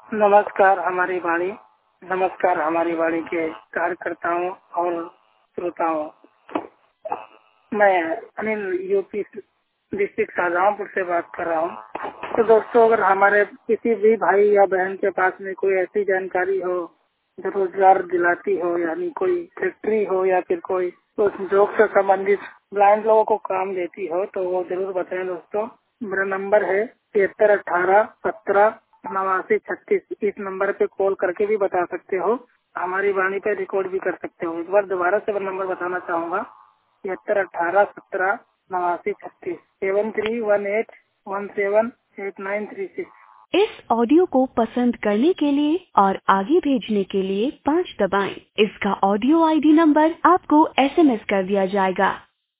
नमस्कार हमारी वाणी के कार्यकर्ताओं और श्रोताओं। मैं अनिल यूपी डिस्ट्रिक्ट शाहजहांपुर से बात कर रहा हूँ। तो दोस्तों, अगर हमारे किसी भी भाई या बहन के पास में कोई ऐसी जानकारी हो जो रोजगार दिलाती हो, यानी कोई फैक्ट्री हो या फिर कोई उस जॉब से संबंधित ब्लाइंड लोगों को काम देती हो, तो वो जरूर बताएं दोस्तों। मेरा नंबर है 7318178936। इस नंबर पे कॉल करके भी बता सकते हो, हमारी वाणी पे रिकॉर्ड भी कर सकते हो। एक बार दोबारा से मैं नंबर बताना चाहूँगा, 7318178936, 7318178936। इस ऑडियो को पसंद करने के लिए और आगे भेजने के लिए 5 दबाएं। इसका ऑडियो आईडी नंबर आपको SMS कर दिया जाएगा।